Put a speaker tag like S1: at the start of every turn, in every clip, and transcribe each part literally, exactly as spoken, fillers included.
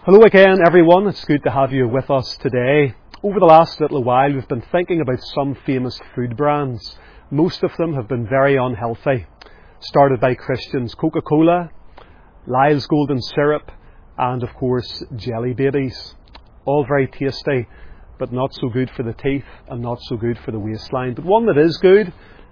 S1: Hello again, everyone. It's good to have you with us today. Over the last little while, we've been thinking about some famous food brands. Most of them have been very unhealthy. Started by Christians: Coca-Cola, Lyle's Golden Syrup, and of course, Jelly Babies. All very tasty, but not so good for the teeth and not so good for the waistline. But one that is good,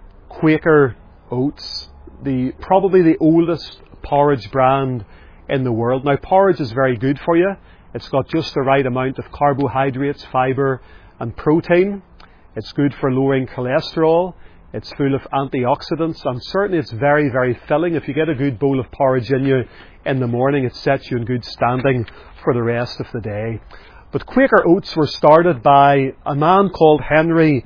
S1: Quaker Oats, the probably the oldest porridge brand in the world. Now, porridge is very good for you. It's got just the right amount of carbohydrates, fibre and protein. It's good for lowering cholesterol. It's full of antioxidants, and certainly it's very, very filling. If you get a good bowl of porridge in you in the morning, it sets you in good standing for the rest of the day. But Quaker Oats were started by a man called Henry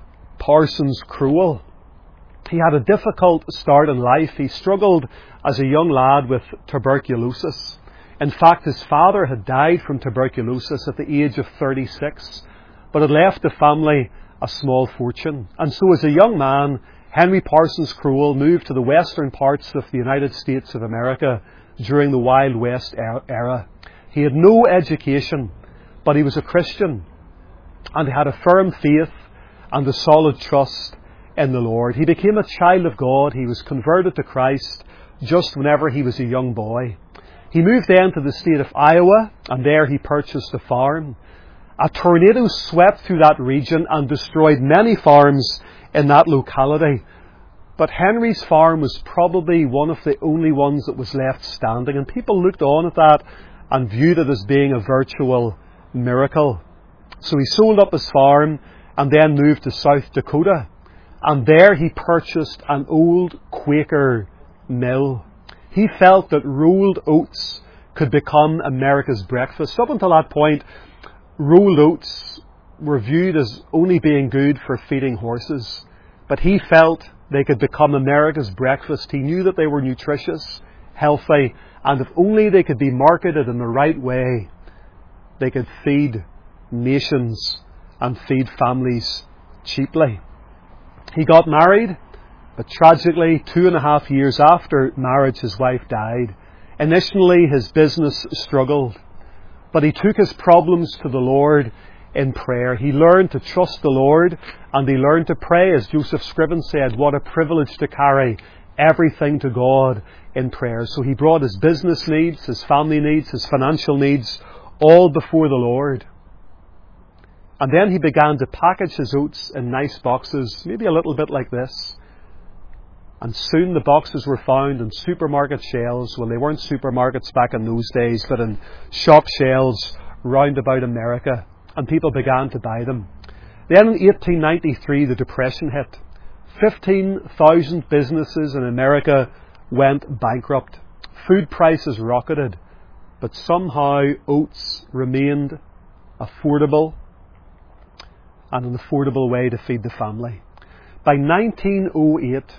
S1: Parsons Crowell. He had a difficult start in life. He struggled as a young lad with tuberculosis. In fact, his father had died from tuberculosis at the age of thirty-six, but had left the family a small fortune. And so as a young man, Henry Parsons Crowell moved to the western parts of the United States of America during the Wild West era. He had no education, but he was a Christian, and he had a firm faith and a solid trust in the Lord. He became a child of God. He was converted to Christ just whenever he was a young boy. He moved then to the state of Iowa, and there he purchased a farm. A tornado swept through that region and destroyed many farms in that locality. But Henry's farm was probably one of the only ones that was left standing, and people looked on at that and viewed it as being a virtual miracle. So he sold up his farm and then moved to South Dakota. And there he purchased an old Quaker mill. He felt that rolled oats could become America's breakfast. Up until that point, rolled oats were viewed as only being good for feeding horses. But he felt they could become America's breakfast. He knew that they were nutritious, healthy, and if only they could be marketed in the right way, they could feed nations and feed families cheaply. He got married, but tragically, two and a half years after marriage, his wife died. Initially, his business struggled, but he took his problems to the Lord in prayer. He learned to trust the Lord, and he learned to pray. As Joseph Scriven said, what a privilege to carry everything to God in prayer. So he brought his business needs, his family needs, his financial needs, all before the Lord. And then he began to package his oats in nice boxes, maybe a little bit like this. And soon the boxes were found in supermarket shelves. Well, they weren't supermarkets back in those days, but in shop shelves round about America. And people began to buy them. Then in eighteen ninety-three, the Depression hit. fifteen thousand businesses in America went bankrupt. Food prices rocketed. But somehow oats remained affordable, and an affordable way to feed the family. By nineteen oh eight,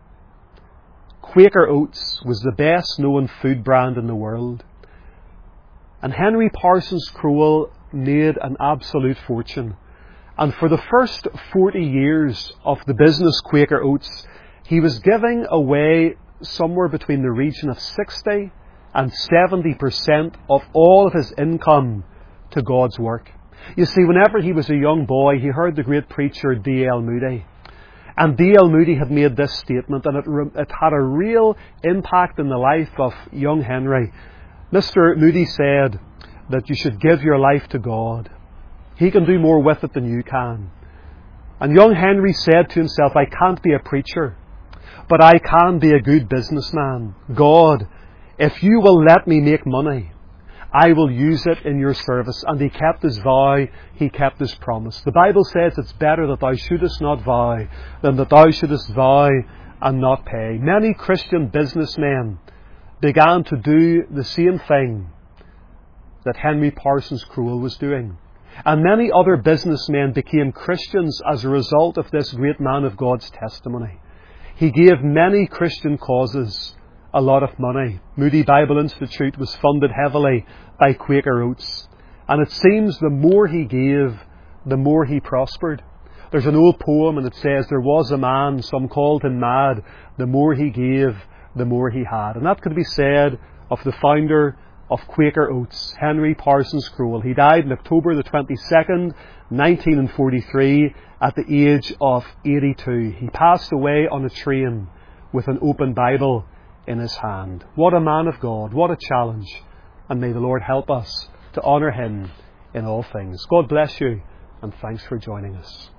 S1: Quaker Oats was the best known food brand in the world. And Henry Parsons Crowell made an absolute fortune. And for the first forty years of the business Quaker Oats, he was giving away somewhere between the region of sixty and seventy percent of all of his income to God's work. You see, whenever he was a young boy, he heard the great preacher D L Moody. And D L Moody had made this statement, and it, re- it had a real impact in the life of young Henry. Mister Moody said that you should give your life to God. He can do more with it than you can. And young Henry said to himself, I can't be a preacher, but I can be a good businessman. God, if you will let me make money, I will use it in your service. And he kept his vow, he kept his promise. The Bible says it's better that thou shouldest not vow than that thou shouldest vow and not pay. Many Christian businessmen began to do the same thing that Henry Parsons Crowell was doing. And many other businessmen became Christians as a result of this great man of God's testimony. He gave many Christian causes a lot of money. Moody Bible Institute was funded heavily by Quaker Oats. And it seems the more he gave, the more he prospered. There's an old poem and it says, there was a man, some called him mad. The more he gave, the more he had. And that could be said of the founder of Quaker Oats, Henry Parsons Crowell. He died on October the twenty-second, nineteen forty-three, at the age of eighty-two. He passed away on a train with an open Bible in his hand. What a man of God, what a challenge. And may the Lord help us to honour him in all things. God bless you, and thanks for joining us.